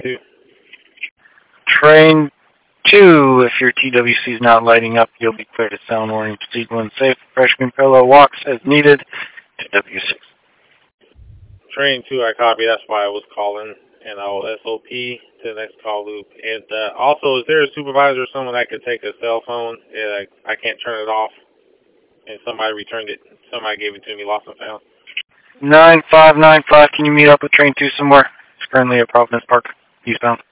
2. Train 2, if your TWC is not lighting up, you'll be clear to sound warning. Proceed when safe. Freshman pillow walks as needed to W6. Train 2, I copy. That's why I was calling. And I'll SOP to the next call loop. And also, is there a supervisor or someone that could take a cell phone? I can't turn it off. And somebody returned it. Somebody gave it to me, lost and found. 9595, can you meet up with Train 2 somewhere? It's currently at Providence Park, eastbound.